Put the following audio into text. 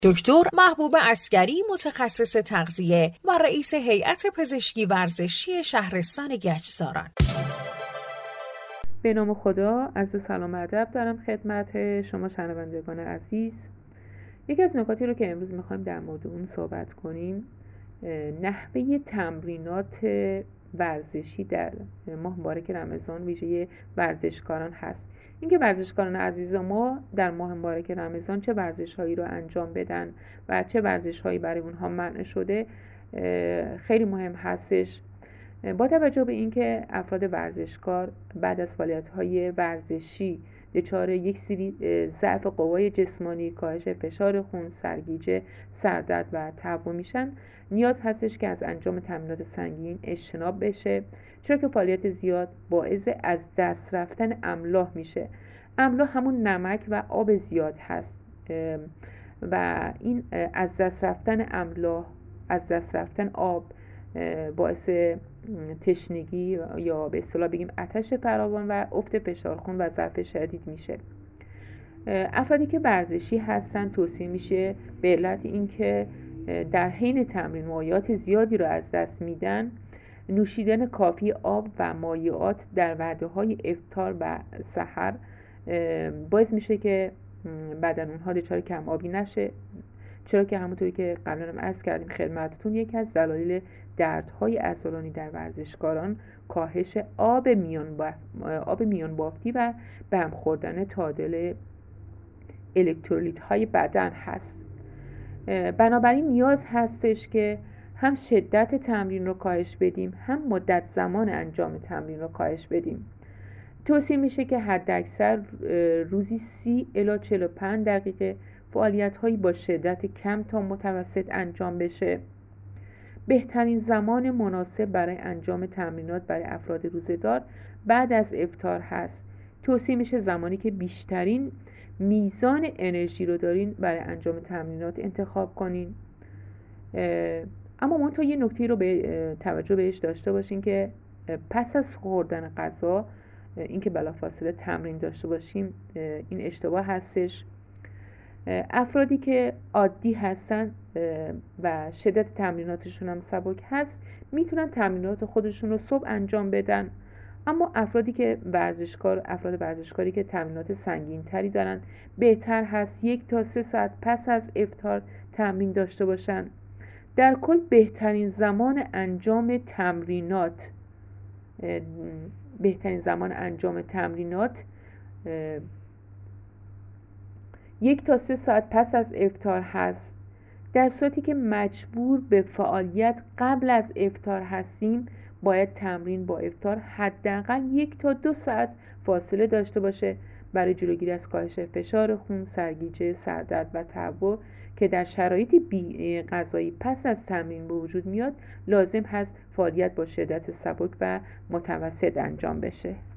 دکتر محبوب عسگری، متخصص تغذیه و رئیس هیئت پزشکی ورزشی شهرستان گچساران. به نام خدا، عرض سلام و ادب دارم خدمت شما شنوندگان عزیز. یکی از نکاتی رو که امروز میخوایم در مورد اون صحبت کنیم، نحوه تمرینات ورزشی در ماه مبارک رمضان ویژه ورزشکاران هست. اینکه ورزشکاران عزیز ما در ماه مبارک رمضان چه ورزش‌هایی رو انجام بدن و چه ورزش‌هایی برای اونها منع شده خیلی مهم هستش. با توجه به اینکه افراد ورزشکار بعد از فعالیت‌های ورزشی دچار یک سری ضعف قوای جسمانی، کاهش فشار خون، سرگیجه، سردرد و تهوع میشن، نیاز هستش که از انجام تمرینات سنگین اجتناب بشه، چرا که فعالیت زیاد باعث از دست رفتن املاح میشه. املاح همون نمک و آب زیاد هست و این از دست رفتن املاح، از دست رفتن آب باعث تشنگی یا به اصطلاح بگیم آتش فراوان و افت فشار خون و ضعف شدید میشه. افرادی که ورزشی هستن توصیه میشه به علت اینکه در حین تمرین مایعات زیادی رو از دست میدن، نوشیدن کافی آب و مایعات در وعده‌های افطار و سحر باعث میشه که بدن اونها دچار کم آبی نشه، چرا که همونطوری که قبلا هم عرض کردیم خدمتتون، یکی از دلایل دردهای عضلانی در ورزشکاران کاهش آب میان بافتی و به هم خوردن تعادل الکترولیت های بدن هست. بنابراین نیاز هستش که هم شدت تمرین رو کاهش بدیم، هم مدت زمان انجام تمرین رو کاهش بدیم. توصیه میشه که حداکثر روزی 30 الی 45 دقیقه فعالیت هایی با شدت کم تا متوسط انجام بشه. بهترین زمان مناسب برای انجام تمرینات برای افراد روزه‌دار بعد از افطار هست. توصیه میشه زمانی که بیشترین میزان انرژی رو دارین برای انجام تمرینات انتخاب کنین. اما منتها یه نکته رو به توجه بهش داشته باشین که پس از خوردن غذا اینکه بلافاصله تمرین داشته باشیم این اشتباه هستش. افرادی که عادی هستن و شدت تمریناتشون هم سبک هست میتونن تمرینات خودشون رو صبح انجام بدن، اما افراد ورزشکاری که تمرینات سنگین تری دارن بهتر هست 1 تا 3 ساعت پس از افطار تمرین داشته باشن. در کل بهترین زمان انجام تمرینات 1 تا 3 ساعت پس از افطار هست. در صورتی که مجبور به فعالیت قبل از افطار هستیم باید تمرین با افطار حداقل 1 تا 2 ساعت فاصله داشته باشه برای جلوگیری از کاهش فشار خون، سرگیجه، سردرد و تهوع که در شرایط بی غذایی پس از تمرین به وجود میاد. لازم هست فعالیت با شدت سبک و متوسط انجام بشه.